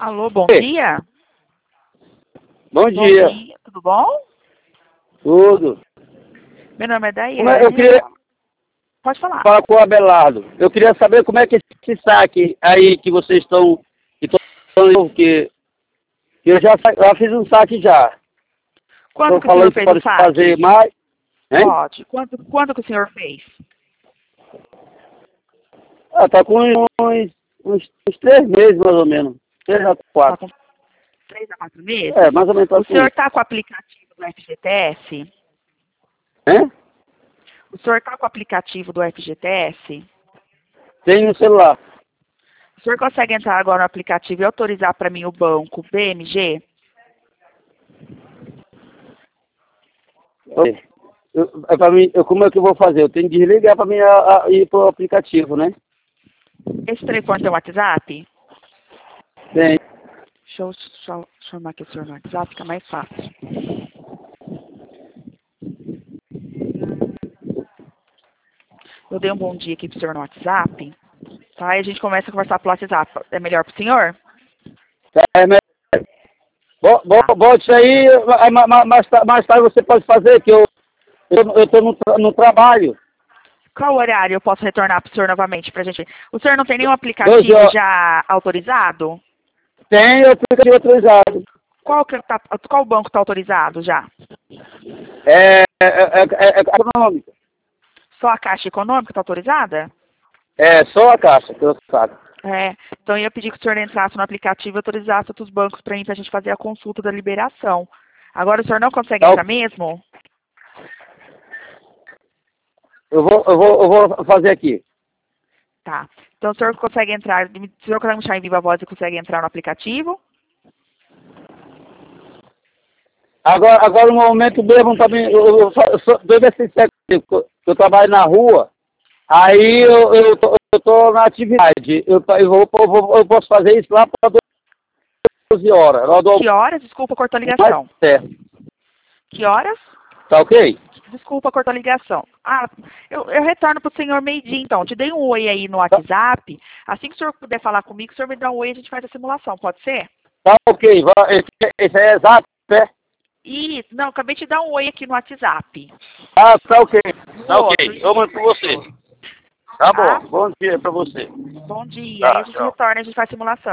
Alô, bom Ei. dia. Bom dia. Tudo bom? Tudo. Meu nome é Eu Daiane. queria Pode falar. falar com o Abelardo. Eu queria saber como é que esse saque aí que vocês estão... Que eu já fiz um saque já. Quando Estou que o senhor falando que fez o pode fazer saque? mais. Hein? Pode. Quando que o senhor fez? Ah, tá com uns 3 meses, mais ou menos. 3 a Tá 4. com 3 a 4 meses? É, mais ou menos tá O com senhor isso. está com o aplicativo do FGTS? Hein? O senhor está com o aplicativo do FGTS? Tem no celular. O senhor consegue entrar agora no aplicativo e autorizar para mim o banco BMG? Pra mim, como é que eu vou fazer? Eu tenho que desligar para mim ir pro aplicativo, né? Esse telefone tem WhatsApp? Tem. Deixa eu chamar aqui o senhor no WhatsApp, fica mais fácil. Eu dei um bom dia aqui pro senhor no WhatsApp, tá? E a gente começa a conversar pelo WhatsApp. É melhor pro senhor? É, mas... Bote isso aí, mais tarde você pode fazer, que eu tô no trabalho. Qual horário eu posso retornar pro senhor novamente pra gente ver? O senhor não tem nenhum 12 aplicativo horas. já autorizado? Tem o aplicativo autorizado. Qual banco tá autorizado já? É econômica. Só a Caixa Econômica tá autorizada? É só a caixa que eu saco. É, então eu ia pedir que o senhor entrasse no aplicativo e autorizasse outros bancos pra mim, pra gente fazer a consulta da liberação. Agora o senhor não consegue Tá, entrar mesmo? eu vou fazer aqui. Tá. Então o senhor consegue entrar, o senhor consegue me chamar em viva voz e consegue entrar no aplicativo? Agora no momento mesmo também, eu dois vezes eu trabalho na rua, aí eu tô na atividade. Eu posso fazer isso lá para 12 horas. Lá do Que horas? Desculpa, cortou a mais ligação. certo. Que horas? Tá ok? Desculpa, cortou a ligação. Ah, eu retorno pro senhor meio-dia, então. Te dei um oi aí no Tá, WhatsApp. Assim que o senhor puder falar comigo, o senhor me dá um oi e a gente faz a simulação, pode ser? tá ok. Esse é exato, né? Isso, não, acabei de dar um oi aqui no WhatsApp. Tá ok. No Tá ok. outro, Eu mando pra você. Tá tá? bom. Bom dia pra você. Bom dia. Aí a Tá, gente tchau. retorna, a gente faz a simulação.